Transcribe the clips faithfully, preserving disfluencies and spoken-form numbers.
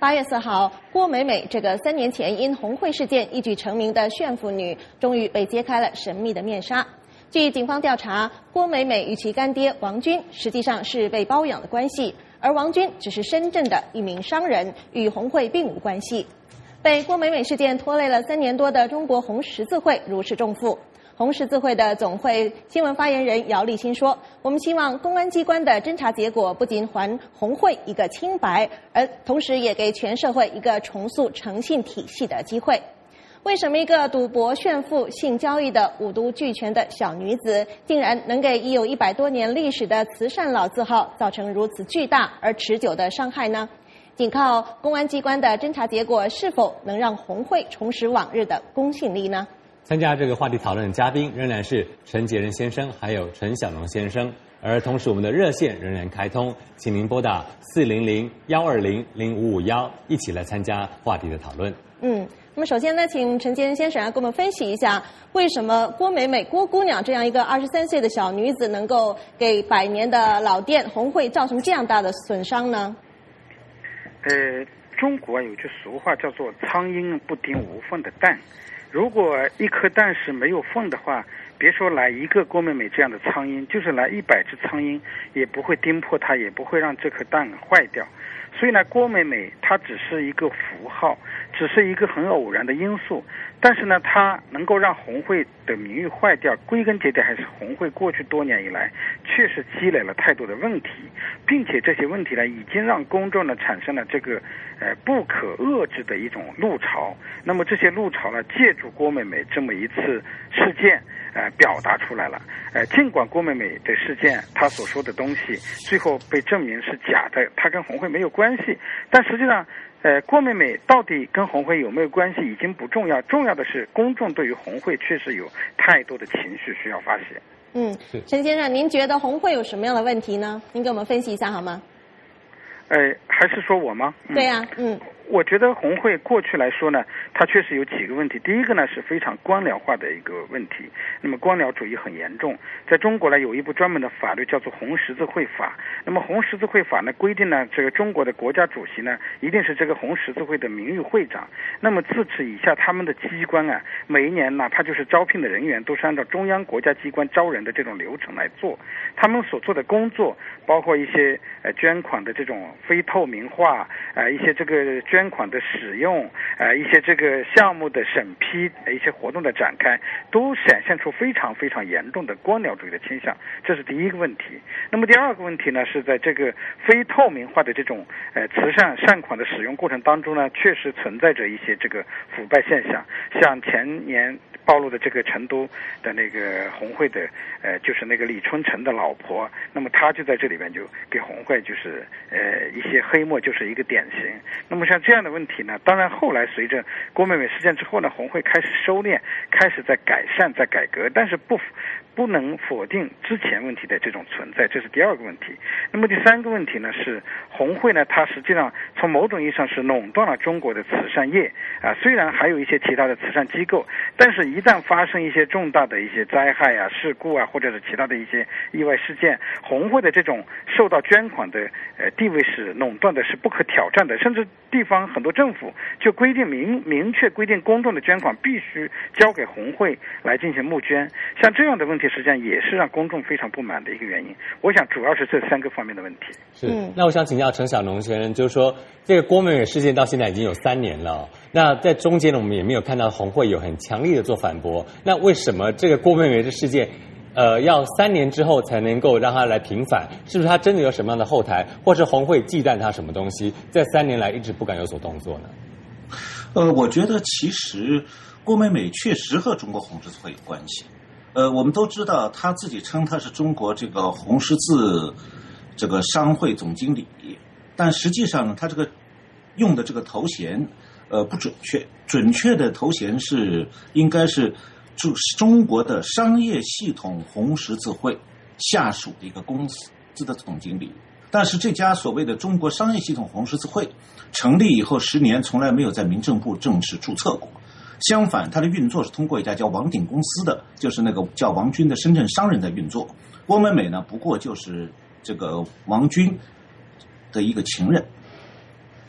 八月四号，郭美美这个三年前因红会事件一举成名的炫富女，终于被揭开了神秘的面纱。据警方调查，郭美美与其干爹王军实际上是被包养的关系，而王军只是深圳的一名商人，与红会并无关系。被郭美美事件拖累了三年多的中国红十字会如释重负。红十字会的总会新闻发言人姚立新说：“我们希望公安机关的侦查结果不仅还红会一个清白，而同时也给全社会一个重塑诚信体系的机会。”为什么一个赌博、炫富、性交易的五毒俱全的小女子，竟然能给已有一百多年历史的慈善老字号造成如此巨大而持久的伤害呢？仅靠公安机关的侦查结果，是否能让红会重拾往日的公信力呢？ 参加这个话题讨论的嘉宾仍然是陈杰仁先生还有陈小龙先生，而同时我们的热线仍然开通，请您拨打四零零幺二零零五五幺，一起来参加话题的讨论。 嗯，那么首先呢，请陈杰仁先生来给我们分析一下，为什么郭美美郭姑娘这样一个二十三岁的小女子，能够给百年的老店红会造成这样大的损伤呢？ 呃，中国有句俗话叫做“苍蝇不叮无缝的蛋”。如果一颗蛋是没有缝的话，别说来一个郭美美这样的苍蝇，就是来一百只苍蝇也不会叮破它，也不会让这颗蛋坏掉。所以呢，郭美美她只是一个符号，只是一个很偶然的因素，但是呢，她能够让红会的名誉坏掉，归根结底还是红会过去多年以来确实积累了太多的问题，并且这些问题呢，已经让公众呢产生了这个呃不可遏制的一种怒潮。那么这些怒潮呢，借助郭美美这么一次事件，呃，表达出来了。呃，尽管郭美美的事件，她所说的东西最后被证明是假的，她跟红会没有关系，但实际上，呃，郭美美到底跟红会有没有关系已经不重要，重要的是公众对于红会确实有太多的情绪需要发泄。 嗯，陈先生，您觉得红会有什么样的问题呢？您给我们分析一下好吗？ 呃，还是说我吗？ 嗯、对呀、啊，嗯。 我觉得红会过去来说呢，它确实有几个问题。第一个呢是非常官僚化的一个问题，那么官僚主义很严重。在中国呢有一部专门的法律叫做红十字会法。那么红十字会法呢规定呢，这个中国的国家主席呢一定是这个红十字会的名誉会长。那么自此以下，他们的机关啊，每一年哪怕就是招聘的人员都是按照中央国家机关招人的这种流程来做。他们所做的工作包括一些呃捐款的这种非透明化，呃一些这个捐款的使用，呃，一些这个项目的审批，一些活动的展开，都显现出非常非常严重的官僚主义的倾向，这是第一个问题。那么第二个问题呢，是在这个非透明化的这种呃慈善善款的使用过程当中呢，确实存在着一些这个腐败现象，像前年暴露的这个成都的那个红会的呃，就是那个李春城的老婆，那么他就在这里边就给红会就是呃一些黑幕，就是一个典型。那么像这样的问题呢，当然后来随着郭美美事件之后呢，红会开始收敛，开始在改善，在改革，但是不不能否定之前问题的这种存在，这是第二个问题。那么第三个问题呢，是红会呢，它实际上从某种意义上是垄断了中国的慈善业啊，虽然还有一些其他的慈善机构，但是一旦发生一些重大的一些灾害啊、事故啊，或者是其他的一些意外事件，红会的这种受到捐款的呃地位是垄断的，是不可挑战的，甚至地方很多政府就规定明明确规定公众的捐款必须交给红会来进行募捐。像这样的问题实际上也是让公众非常不满的一个原因。我想主要是这三个方面的问题。 是，那我想请教陈小龙先生，就是说这个郭美美事件到现在已经有三年了，那在中间呢，我们也没有看到红会有很强力的做反驳，那为什么这个郭美美的事件呃，要三年之后才能够让他来平反？是不是他真的有什么样的后台，或是红会忌惮他什么东西，在三年来一直不敢有所动作呢？ 呃，我觉得其实郭美美确实和中国红十字会有关系。呃，我们都知道，他自己称他是中国这个红十字这个商会总经理，但实际上呢，他这个用的这个头衔呃不准确，准确的头衔是应该是中国的商业系统红十字会下属的一个公司的总经理。但是这家所谓的中国商业系统红十字会成立以后十年，从来没有在民政部正式注册过。相反，它的运作是通过一家叫王鼎公司的，就是那个叫王军的深圳商人在运作。郭美美呢，不过就是这个王军的一个情人。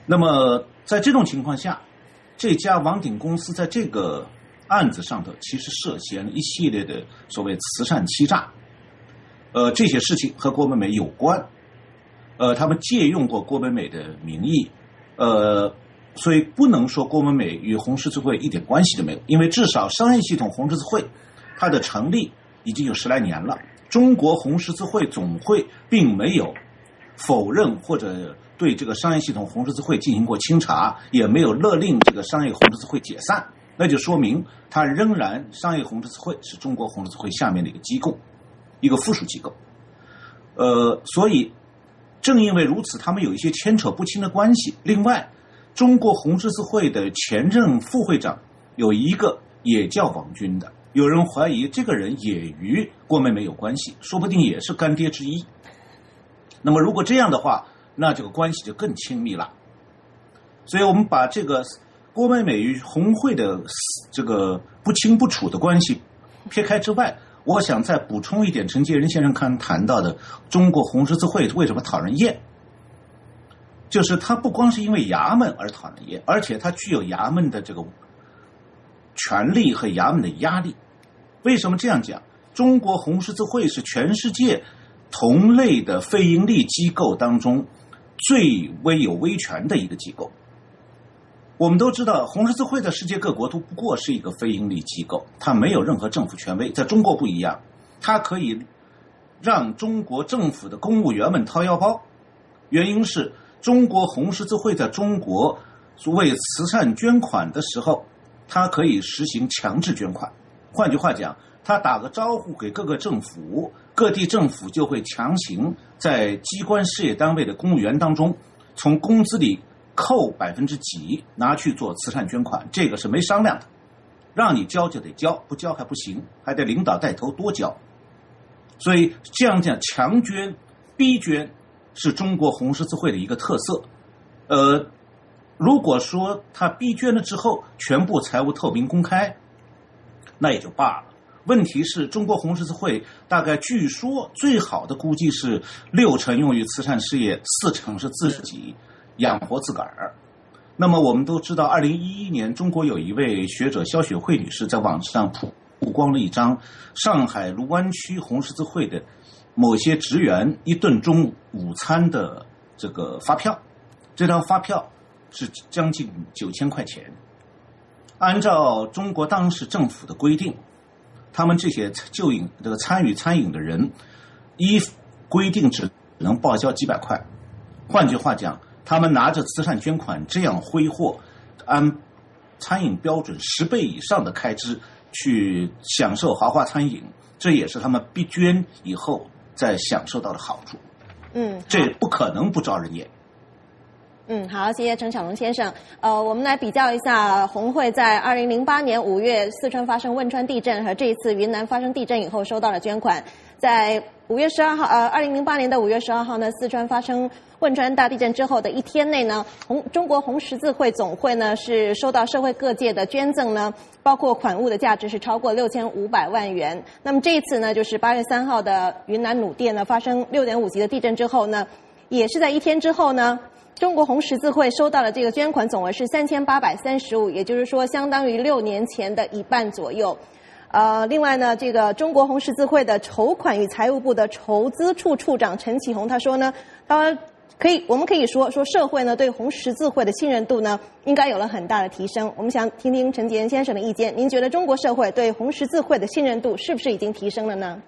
那么在这种情况下，这家王鼎公司在这个案子上头其实涉嫌了一系列的所谓慈善欺诈，呃，这些事情和郭美美有关，呃，他们借用过郭美美的名义，呃，所以不能说郭美美与红十字会一点关系都没有，因为至少商业系统红十字会它的成立已经有十来年了，中国红十字会总会并没有否认或者对这个商业系统红十字会进行过清查，也没有勒令这个商业红十字会解散，那就说明它仍然商业红十字会是中国红十字会下面的一个机构，一个附属机构。呃，所以正因为如此，他们有一些牵扯不清的关系。另外，中国红十字会的前任副会长有一个也叫王军的，有人怀疑这个人也与郭美美有关系，说不定也是干爹之一。那么如果这样的话，那这个关系就更亲密了。所以我们把这个郭美美与红会的这个不清不楚的关系撇开之外，我想再补充一点陈介仁先生刚谈到的中国红十字会为什么讨人厌，就是它不光是因为衙门而讨人厌，而且它具有衙门的这个权力和衙门的压力。为什么这样讲？中国红十字会是全世界同类的非营利机构当中最威有威权的一个机构。我们都知道，红十字会在世界各国都不过是一个非营利机构，它没有任何政府权威。在中国不一样，它可以让中国政府的公务员们掏腰包，原因是中国红十字会在中国为慈善捐款的时候，它可以实行强制捐款。换句话讲，他打个招呼给各个政府，各地政府就会强行在机关事业单位的公务员当中从工资里扣百分之几拿去做慈善捐款，这个是没商量的，让你交就得交，不交还不行，还得领导带头多交。所以这样讲强捐逼捐是中国红十字会的一个特色。呃，如果说他逼捐了之后全部财务透明公开，那也就罢了。问题是中国红十字会大概据说最好的估计是六成用于慈善事业，四成是自己养活自个儿。那么我们都知道，二零一一年中国有一位学者肖雪慧女士在网上曝光了一张上海卢湾区红十字会的某些职员一顿中午餐的这个发票，这张发票是将近九千块钱。按照中国当时政府的规定，他们这些就饮这个参与餐饮的人，依规定只能报销几百块。换句话讲，他们拿着慈善捐款这样挥霍，按餐饮标准十倍以上的开支去享受豪华餐饮，这也是他们逼捐以后再享受到的好处。 嗯， 这不可能不招人厌。 嗯，好，谢谢陈小龙先生。呃，我们来比较一下红会在二零零八年五月四川发生汶川地震和这一次云南发生地震以后收到的捐款。在五月十二号，呃，二零零八年的五月十二号呢，四川发生汶川大地震之后的一天内呢，红中国红十字会总会呢是收到社会各界的捐赠呢，包括款物的价值是超过六千五百万元。那么这一次呢，就是八月三号的云南努店呢发生六点五级的地震之后呢，也是在一天之后呢，中国红十字会收到的这个捐款总额是三千八百三十五，也就是说相当于六年前的一半左右。呃，另外呢，这个中国红十字会的筹款与财务部的筹资处处长陈启宏他说呢，他可以，我们可以说说社会呢对红十字会的信任度呢应该有了很大的提升。我们想听听陈杰仁先生的意见，您觉得中国社会对红十字会的信任度是不是已经提升了呢？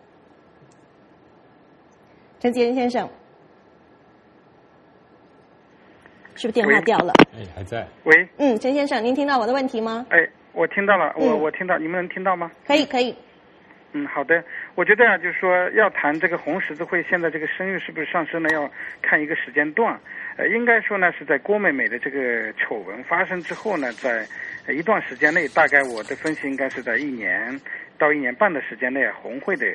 陈杰仁先生。是不是电话掉了？ 哎，还在。 喂。 嗯，陈先生，您听到我的问题吗？ 哎，我听到了，我、 嗯、 我听到，你们能听到吗？ 可以，可以。 嗯，好的。我觉得啊，就是说要谈这个红十字会现在这个声誉是不是上升呢，要看一个时间段。呃，应该说呢，是在郭美美的这个丑闻发生之后呢，在一段时间内，大概我的分析应该是在一年到一年半的时间内，红会的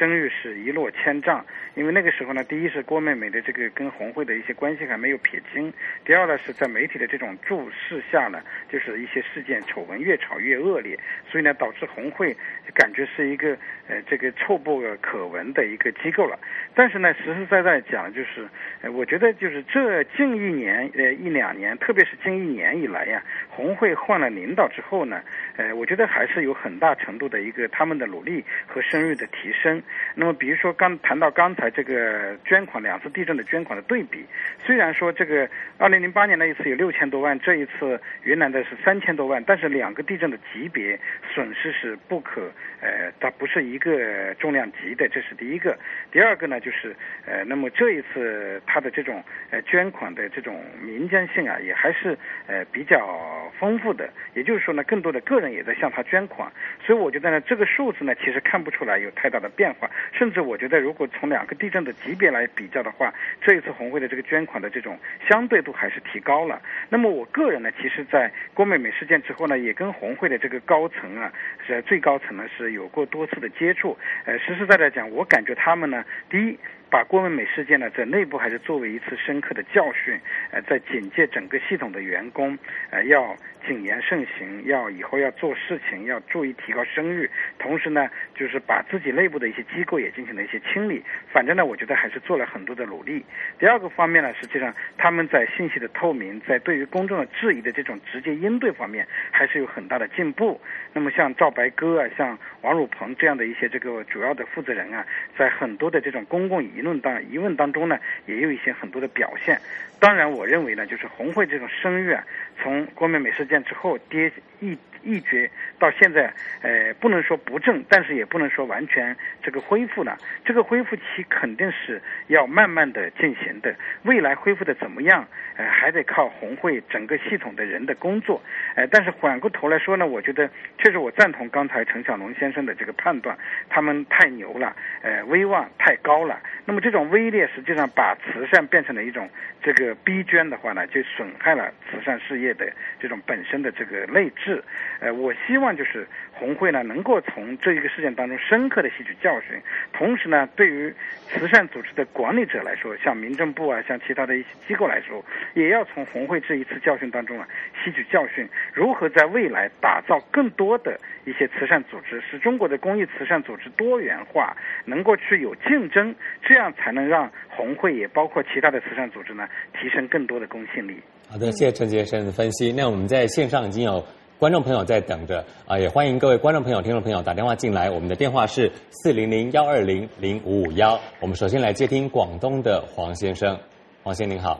声誉是一落千丈。因为那个时候呢，第一是郭美美的这个跟红会的一些关系还没有撇清，第二呢是在媒体的这种注视下呢，就是一些事件丑闻越炒越恶劣，所以呢导致红会感觉是一个呃这个臭不可闻的一个机构了。但是呢，实实在在讲，就是呃我觉得就是这近一年呃一两年，特别是近一年以来呀，红会换了领导之后呢，呃我觉得还是有很大程度的一个他们的努力和声誉的提升。那么比如说刚谈到刚才这个捐款两次地震的捐款的对比，虽然说这个二零零八年那一次有六千多万，这一次云南的是三千多万，但是两个地震的级别损失是不可呃，它不是一个重量级的，这是第一个。第二个呢，就是呃，那么这一次它的这种呃捐款的这种民间性啊，也还是呃比较丰富的。也就是说呢，更多的个人也在向他捐款，所以我觉得呢，这个数字呢，其实看不出来有太大的变化。甚至我觉得，如果从两个地震的级别来比较的话，这一次红会的这个捐款的这种相对度还是提高了。那么我个人呢，其实在郭美美事件之后呢，也跟红会的这个高层啊，是最高层呢是有过多次的接触。呃，实实在在讲，我感觉他们呢，第一，把郭美美事件呢，在内部还是作为一次深刻的教训，呃，在警戒整个系统的员工，呃，要谨言慎行，要以后要做事情要注意提高声誉，同时呢，就是把自己内部的一些机构也进行了一些清理。反正呢，我觉得还是做了很多的努力。第二个方面呢，实际上他们在信息的透明，在对于公众的质疑的这种直接应对方面，还是有很大的进步。那么像赵白鸽啊，像王汝鹏这样的一些这个主要的负责人啊，在很多的这种公共舆论当疑问当中呢，也有一些很多的表现。当然，我认为呢，就是红会这种声誉啊，从郭美美事件之后跌一一蹶到现在，呃，不能说不振，但是也不能说完全这个恢复了。这个恢复期肯定是要慢慢的进行的。未来恢复的怎么样，呃，还得靠红会整个系统的人的工作。呃，但是反过头来说呢，我觉得确实我赞同刚才陈小龙先生的这个判断，他们太牛了，呃，威望太高了。那么这种威烈实际上把慈善变成了一种这个逼捐的话呢，就损害了慈善事业的这种本身的这个内质。呃，我希望就是红会呢能够从这一个事件当中深刻的吸取教训，同时呢，对于慈善组织的管理者来说，像民政部啊，像其他的一些机构来说，也要从红会这一次教训当中啊吸取教训，如何在未来打造更多的一些慈善组织，使中国的公益慈善组织多元化，能够去有竞争，这样才能让红会也包括其他的慈善组织呢提升更多的公信力。 好的，谢谢陈先生的分析。那我们在线上已经有观众朋友在等着啊，也欢迎各位观众朋友、听众朋友打电话进来。我们的电话是四零零幺二零零五五幺。我们首先来接听广东的黄先生，黄先生您好。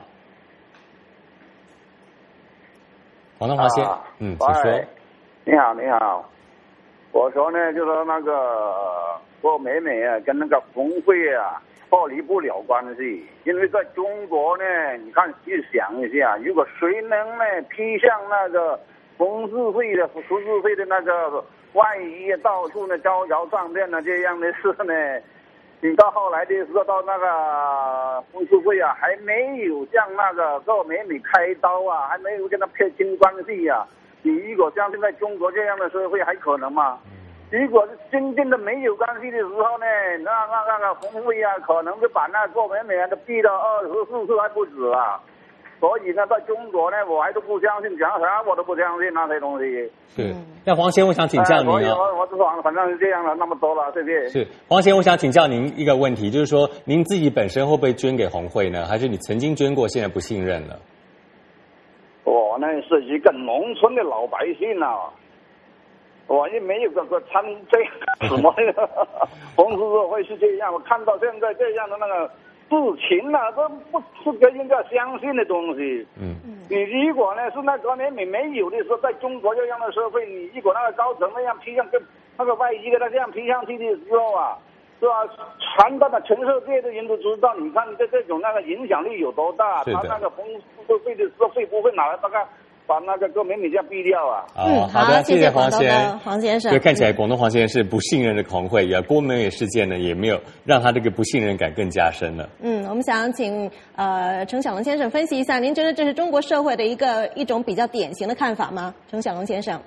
广东黄先，啊、嗯，请说。 你好，你好。我说呢，就说那个郭美美啊，跟那个红会啊脱离不了关系，因为在中国呢，你看去想一下，如果谁能呢披上那个红十字会的十字会的那个外衣，到处呢招摇撞骗呢这样的事呢，你到后来的时候到那个红十字会啊，还没有向那个郭美美开刀啊，还没有跟他撇清关系啊。你如果像现在中国这样的社会还可能吗？如果是真正的没有关系的时候呢，那那那个红会啊，可能就把那郭美美都逼到二十四次还不止啊。所以呢，在中国呢，我还都不相信，讲啥我都不相信那些东西。 是，那黄先，我想请教您哦。我我知道，反正是这样了，那么多了，谢谢。 是，黄先，我想请教您一个问题，就是说，您自己本身会不会捐给红会呢？还是你曾经捐过，现在不信任了？ 我呢是一个农村的老百姓啊，我也没有个个参这什么红十字会是这样，我看到现在这样的那个事情啊，都不是个应该相信的东西。嗯，你如果呢是那个美美没有的时候，在中国这样的社会，你如果那个高层那样披上跟那个外衣给他这样披上去的时候啊，是吧？传到了全世界的人都知道，你看这这种那个影响力有多大？他那个红十字会的时候会不会拿来大概把那个郭美美这样毙掉啊？ 嗯，好的，谢谢黄先黄先生。 对，看起来广东黄先生是不信任的红会，也郭美美事件呢也没有让他这个不信任感更加深了。 嗯，我们想请呃陈小龙先生分析一下，您觉得这是中国社会的一个一种比较典型的看法吗？陈小龙先生。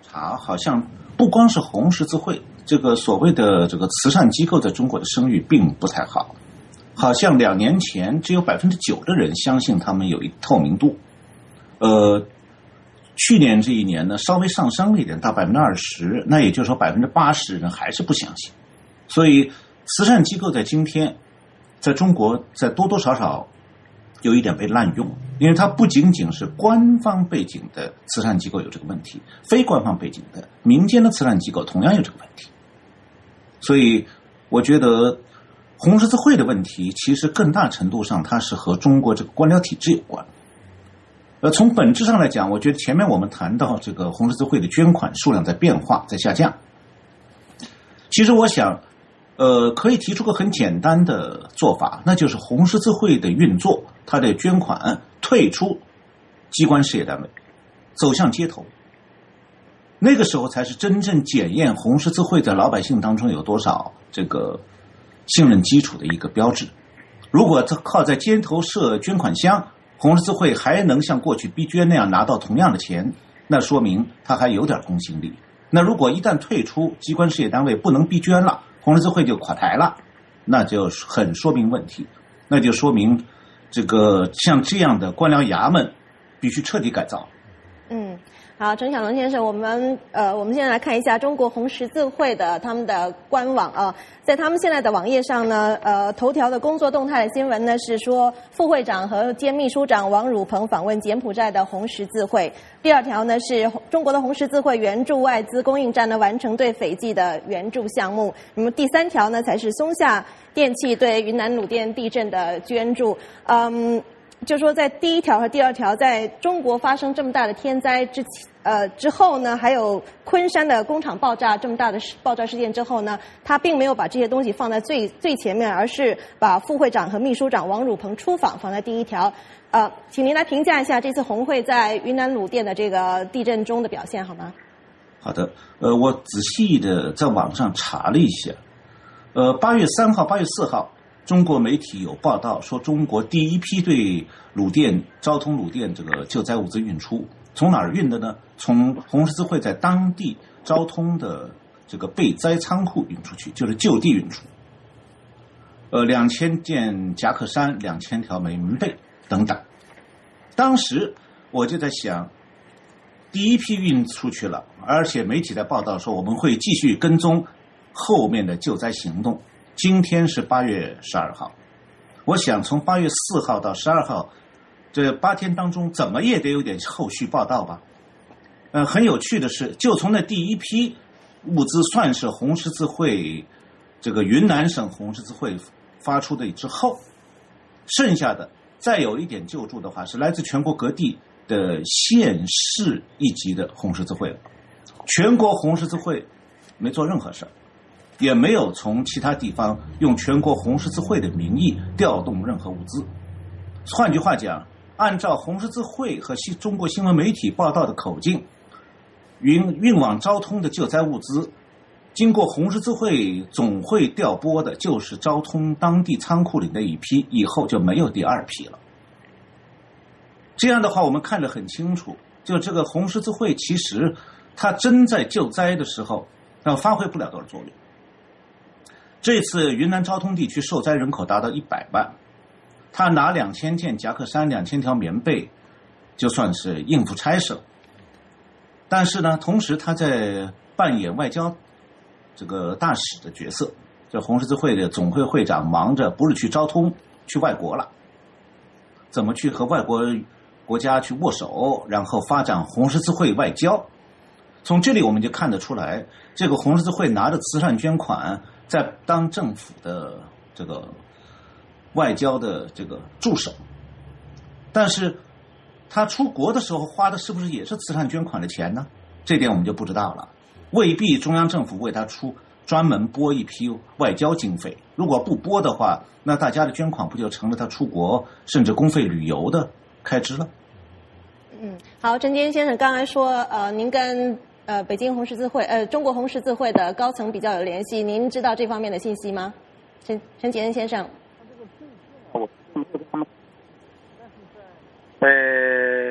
查，好像不光是红十字会，这个所谓的这个慈善机构在中国的声誉并不太好。好像两年前只有百分之九的人相信他们有一透明度，呃，去年这一年呢稍微上升了一点，到百分之二十，那也就是说百分之八十人还是不相信。所以慈善机构在今天在中国在多多少少有一点被滥用，因为它不仅仅是官方背景的慈善机构有这个问题，非官方背景的民间的慈善机构同样有这个问题。所以我觉得红十字会的问题其实更大程度上它是和中国这个官僚体制有关。呃，从本质上来讲，我觉得前面我们谈到这个红十字会的捐款数量在变化，在下降。其实我想呃，可以提出个很简单的做法，那就是红十字会的运作，它的捐款退出机关事业单位，走向街头。那个时候才是真正检验红十字会在老百姓当中有多少这个信任基础的一个标志。如果它靠在街头设捐款箱，红十字会还能像过去逼捐那样拿到同样的钱，那说明它还有点公信力。那如果一旦退出机关事业单位不能逼捐了，红十字会就垮台了，那就很说明问题，那就说明这个像这样的官僚衙门必须彻底改造。 嗯，好，陈小龙先生，我们呃，我们现在来看一下中国红十字会的他们的官网啊，在他们现在的网页上呢，呃，头条的工作动态的新闻呢是说，副会长和兼秘书长王汝鹏访问柬埔寨的红十字会。第二条呢是中国的红十字会援助外资供应站呢完成对斐济的援助项目。那么第三条呢才是松下电器对云南鲁甸地震的捐助。嗯。就说在第一条和第二条，在中国发生这么大的天灾之呃之后呢，还有昆山的工厂爆炸这么大的爆炸事件之后呢，他并没有把这些东西放在最最前面，而是把副会长和秘书长王汝鹏出访放在第一条。呃，请您来评价一下这次红会在云南鲁甸的这个地震中的表现好吗？ 好的，呃，我仔细的在网上查了一下，呃，八月三号、八月四号。中国媒体有报道说，中国第一批对鲁甸、昭通鲁甸这个救灾物资运出，从哪儿运的呢？从红十字会在当地昭通的这个备灾仓库运出去，就是就地运出。呃，两千件夹克衫、两千条棉被等等。当时我就在想，第一批运出去了，而且媒体在报道说我们会继续跟踪后面的救灾行动。今天是八月十二号，我想从八月四号到十二号这八天当中，怎么也得有点后续报道吧。呃，很有趣的是，就从那第一批物资算是红十字会这个云南省红十字会发出的之后，剩下的再有一点救助的话，是来自全国各地的县市一级的红十字会了。全国红十字会没做任何事儿。也没有从其他地方用全国红十字会的名义调动任何物资。换句话讲，按照红十字会和中国新闻媒体报道的口径，运运往昭通的救灾物资，经过红十字会总会调拨的就是昭通当地仓库里那一批，以后就没有第二批了。这样的话，我们看得很清楚，就这个红十字会其实它真在救灾的时候，那发挥不了多少作用。这次云南昭通地区受灾人口达到一百万，他拿两千件夹克衫、两千条棉被，就算是应付差事了。但是呢，同时他在扮演外交这个大使的角色。这红十字会的总会会长忙着不是去昭通，去外国了，怎么去和外国国家去握手，然后发展红十字会外交。从这里我们就看得出来，这个红十字会拿着慈善捐款，在当政府的这个外交的这个助手。但是他出国的时候花的是不是也是慈善捐款的钱呢？这点我们就不知道了。未必中央政府为他出专门拨一批外交经费，如果不拨的话，那大家的捐款不就成了他出国甚至公费旅游的开支了？ 嗯，好，陈坚先生刚才说，呃，您跟呃北京红十字会、呃中国红十字会的高层比较有联系，您知道这方面的信息吗？陈陈杰恩先生。 呃，就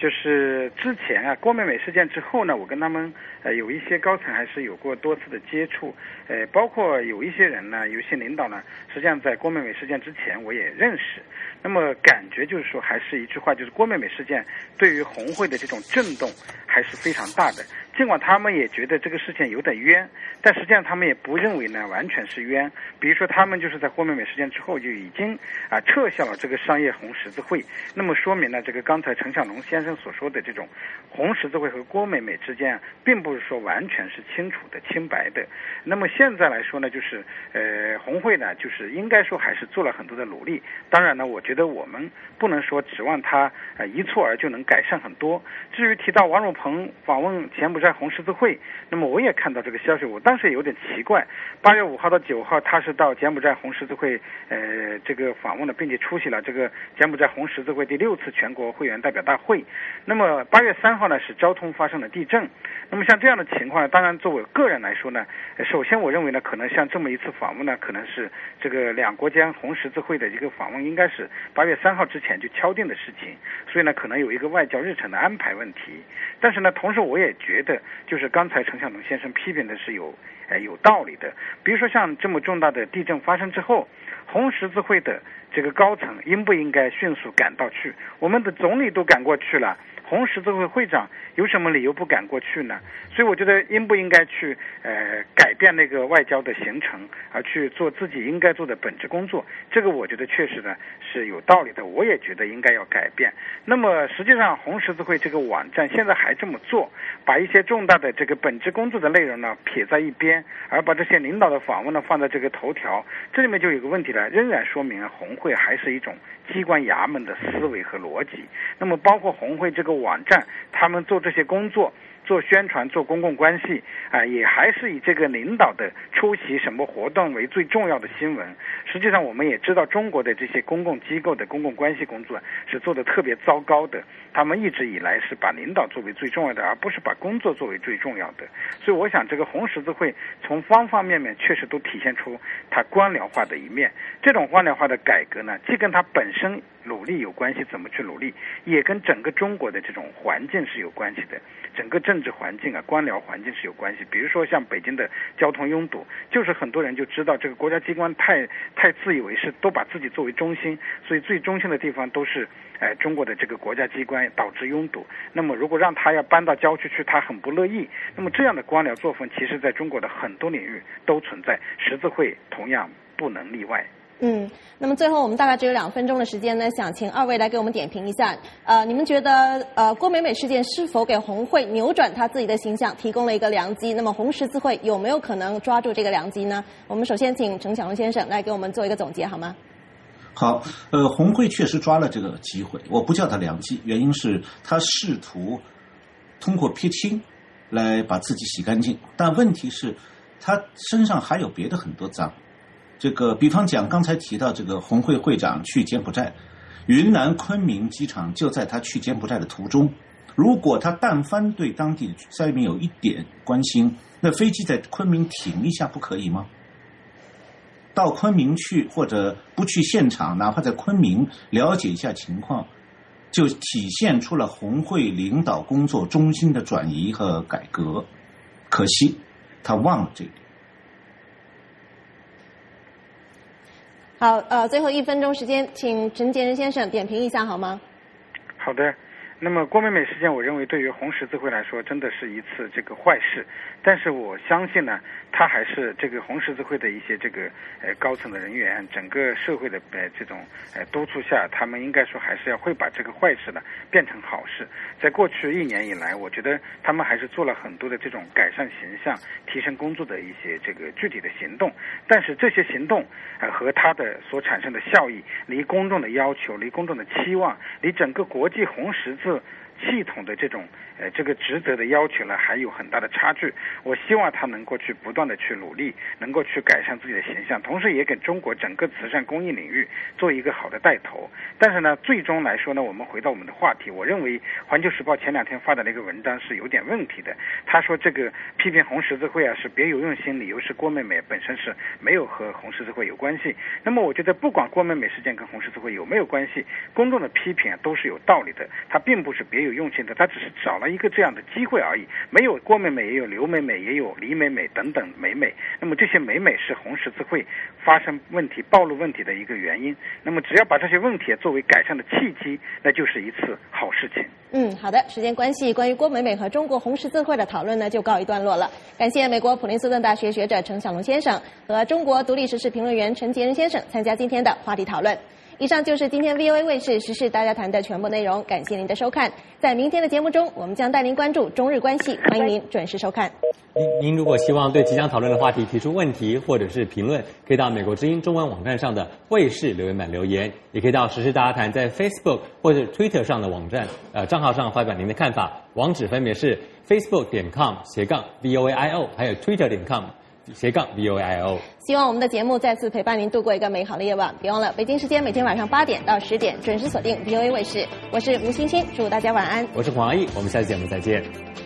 就是之前啊，郭美美事件之后呢，我跟他们呃有一些高层还是有过多次的接触，呃，包括有一些人呢，有一些领导呢，实际上在郭美美事件之前我也认识。那么感觉就是说，还是一句话，就是郭美美事件对于红会的这种震动还是非常大的。尽管他们也觉得这个事件有点冤，但实际上他们也不认为呢完全是冤。比如说，他们就是在郭美美事件之后就已经啊撤销了这个商业红十字会。那么说明呢，这个刚才陈小龙先生所说的这种红十字会和郭美美之间，并不是说完全是清楚的、清白的。那么现在来说呢，就是呃红会呢，就是应该说还是做了很多的努力。当然呢，我觉得我们不能说指望他呃一蹴而就能改善很多。至于提到王汝鹏访问柬埔寨红十字会，那么我也看到这个消息，我当时也有点奇怪。八月五号到九号，他是到柬埔寨红十字会呃这个访问了，并且出席了这个柬埔寨红十字会第六次全国会员代表大会。那么八月三号呢，是交通发生了地震。那么像这样的情况呢，当然作为个人来说呢，首先我认为呢，可能像这么一次访问呢，可能是这个两国间红十字会的一个访问，应该是八月三号之前就敲定的事情，所以呢，可能有一个外交日程的安排问题。但是呢，同时我也觉得，就是刚才陈小龙先生批评的是有，呃，有道理的。比如说像这么重大的地震发生之后，红十字会的这个高层应不应该迅速赶到去？我们的总理都赶过去了，红十字会会长有什么理由不赶过去呢？所以我觉得应不应该去呃改变那个外交的行程，而去做自己应该做的本职工作，这个我觉得确实呢是有道理的，我也觉得应该要改变。那么实际上红十字会这个网站现在还这么做，把一些重大的这个本职工作的内容呢撇在一边，而把这些领导的访问呢放在这个头条，这里面就有个问题了，仍然说明啊红会还是一种机关衙门的思维和逻辑。那么包括红会这个网站，他们做这些工作，做宣传，做公共关系啊、呃，也还是以这个领导的出席什么活动为最重要的新闻。实际上我们也知道，中国的这些公共机构的公共关系工作是做得特别糟糕的，他们一直以来是把领导作为最重要的，而不是把工作作为最重要的。所以我想这个红十字会从方方面面确实都体现出它官僚化的一面。这种官僚化的改革呢，既跟它本身努力有关系，怎么去努力，也跟整个中国的这种环境是有关系的，整个政治环境啊，官僚环境是有关系。比如说像北京的交通拥堵，就是很多人就知道这个国家机关太太自以为是，都把自己作为中心，所以最中心的地方都是呃中国的这个国家机关，导致拥堵。那么如果让他要搬到郊区去，他很不乐意。那么这样的官僚作风，其实在中国的很多领域都存在，十字会同样不能例外。 嗯，那么最后我们大概只有两分钟的时间呢，想请二位来给我们点评一下，呃，你们觉得呃郭美美事件是否给红会扭转他自己的形象提供了一个良机？那么红十字会有没有可能抓住这个良机呢？我们首先请陈小龙先生来给我们做一个总结好吗？ 好，呃，红会确实抓了这个机会，我不叫他良机，原因是他试图通过撇清来把自己洗干净，但问题是他身上还有别的很多脏。这个比方讲，刚才提到这个红会会长去柬埔寨，云南昆明机场就在他去柬埔寨的途中。如果他但凡对当地的灾民有一点关心，那飞机在昆明停一下不可以吗？到昆明去，或者不去现场，哪怕在昆明了解一下情况，就体现出了红会领导工作中心的转移和改革。可惜他忘了这一点。 好，呃，最后一分钟时间，请陈杰仁先生点评一下好吗？ 好的。那么郭美美事件，我认为对于红十字会来说，真的是一次这个坏事。但是我相信呢，它还是这个红十字会的一些这个呃高层的人员，整个社会的呃这种呃督促下，他们应该说还是要会把这个坏事呢变成好事。在过去一年以来，我觉得他们还是做了很多的这种改善形象、提升工作的一些这个具体的行动。但是这些行动呃和它的所产生的效益，离公众的要求、离公众的期望、离整个国际红十字系统的这种呃这个职责的要求呢，还有很大的差距。我希望他能够去不断的去努力，能够去改善自己的形象，同时也给中国整个慈善公益领域做一个好的带头。但是呢，最终来说呢，我们回到我们的话题，我认为《环球时报》前两天发的那个文章是有点问题的。他说这个批评红十字会啊是别有用心，理由是郭美美本身是没有和红十字会有关系。那么我觉得不管郭美美事件跟红十字会有没有关系，公众的批评啊都是有道理的，它并不是别有用心的，他只是找了一个这样的机会而已。没有郭美美，也有刘美美，也有李美美等等美美。那么这些美美是红十字会发生问题、暴露问题的一个原因。那么只要把这些问题作为改善的契机，那就是一次好事情。 嗯，好的，时间关系，关于郭美美和中国红十字会的讨论呢，就告一段落了。感谢美国普林斯顿大学学者陈小龙先生和中国独立时事评论员陈杰仁先生参加今天的话题讨论。以上就是今天 V O A 卫视时事大家谈的全部内容，感谢您的收看。在明天的节目中，我们将带您关注中日关系，欢迎您准时收看。 您您如果希望对即将讨论的话题提出问题或者是评论，可以到美国之音中文网站上的卫视留言板留言，也可以到时事大家谈在 Facebook 或者 Twitter 上的网站呃账号上发表您的看法，网址分别是 facebook 点 com 斜杠 V O A I O， 还有 Twitter 点 com。斜杠 V O A I O， 希望我们的节目再次陪伴您度过一个美好的夜晚。别忘了，北京时间每天晚上八点到十点准时锁定 V O A 卫视，我是吴欣欣，祝大家晚安。 我是黄阿义，我们下期节目再见。